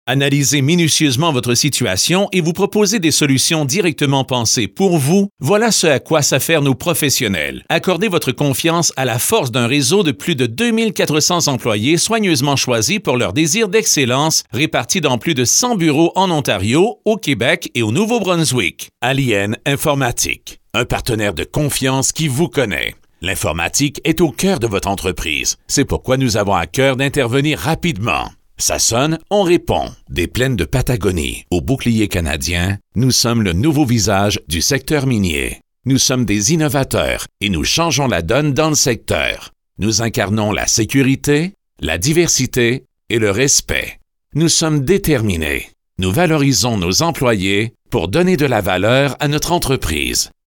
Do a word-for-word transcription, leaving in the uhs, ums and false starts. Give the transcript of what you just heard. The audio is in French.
Analysez minutieusement votre situation et vous proposez des solutions directement pensées pour vous. Voilà ce à quoi s'affairent nos professionnels. Accordez votre confiance à la force d'un réseau de plus de deux mille quatre cents employés soigneusement choisis pour leur désir d'excellence, répartis dans plus de cent bureaux en Ontario, au Québec et au Nouveau-Brunswick. Alien Informatique, un partenaire de confiance qui vous connaît. L'informatique est au cœur de votre entreprise. C'est pourquoi nous avons à cœur d'intervenir rapidement. Ça sonne, on répond. Des plaines de Patagonie au bouclier canadien, nous sommes le nouveau visage du secteur minier. Nous sommes des innovateurs et nous changeons la donne dans le secteur. Nous incarnons la sécurité, la diversité et le respect. Nous sommes déterminés. Nous valorisons nos employés pour donner de la valeur à notre entreprise.